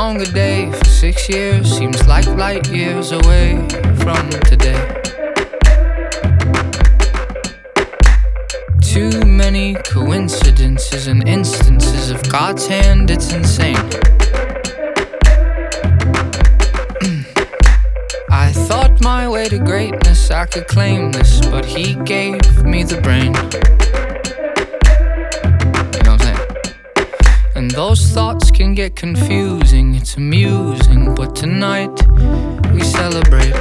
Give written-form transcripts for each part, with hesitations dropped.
longer day for 6 years seems like light years away from today. Too many coincidences and instances of God's hand, it's insane. I thought my way to greatness, I could claim this, but he gave me the brain. You know what I'm saying? And those thoughts can get confusing, it's amusing, but tonight we celebrate.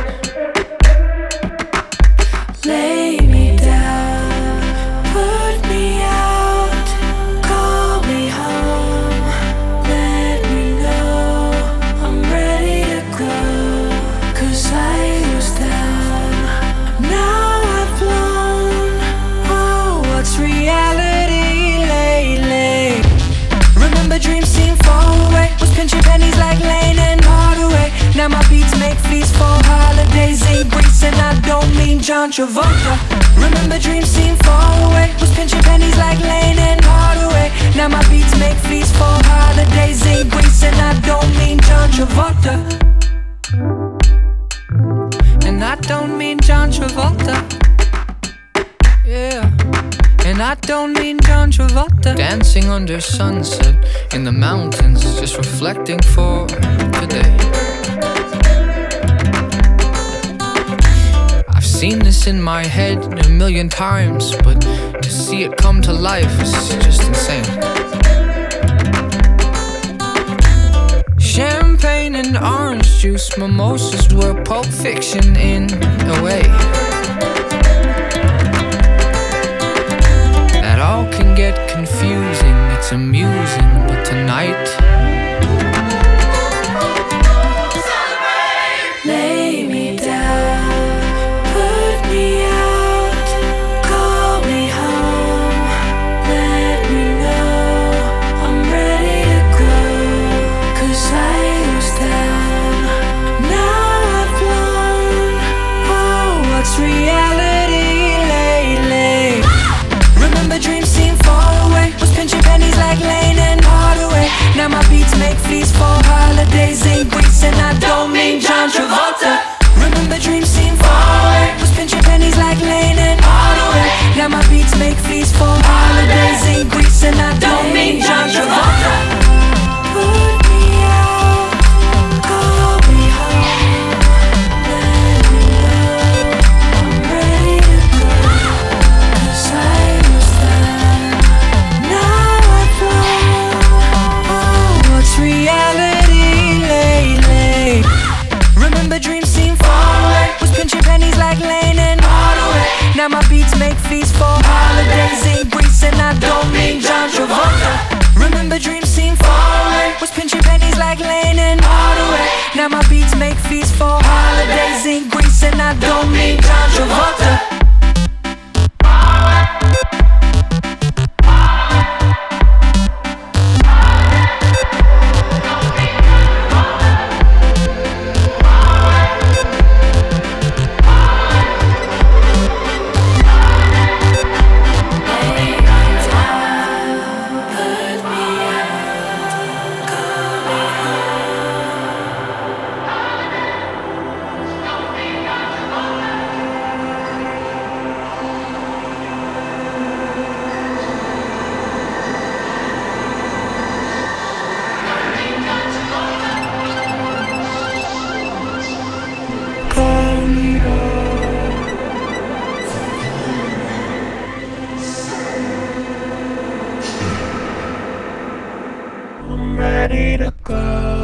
Lay me down, put me out, call me home, let me know I'm ready to go. 'Cause I was down, now I've blown. Oh, what's reality lately? Remember dreams seem far away, was pinching pennies like Lane and Hardaway. Now my beats make feasts for holidays in Greece, and I don't mean John Travolta. Remember dreams seem far away, was pinching pennies like Lane and Hardaway. Now my beats make feasts for holidays in Greece, and I don't mean John Travolta. And I don't mean John Travolta. Yeah. And I don't mean John Travolta. Dancing under sunset in the mountains, just reflecting for today. I've seen this in my head a million times, but to see it come to life is just insane. Champagne and orange juice, mimosas were Pulp Fiction in a way. That all can get confusing, it's amusing, but tonight lay me down, put me out, call me home, let me know I'm ready to go. 'Cause I was down, now I've blown. Oh, what's reality lately? Remember dreams seem far away, was pinching pennies like Lane and Hardaway. Now my beats make feasts for holidays in Greece, and I don't mean John Travolta. Remember dreams seem far away, was pinching pennies like Lane and Hardaway. Now my beats make feasts for holidays in Greece, and I don't mean John Travolta. Put me out, call me home, let me know I'm ready to go. 'Cause I was down, now I've blown. Oh, what's reality lately? Remember dreams seem far away, was pinching pennies like Lane and Hardaway. Now my beats make feasts for holidays in Greece, and I don't mean John Travolta. Remember dreams seem far away, was pinching pennies like Lane and Hardaway. Now my beats make feasts for holidays in Greece, and I don't mean John Travolta. I'm ready to go.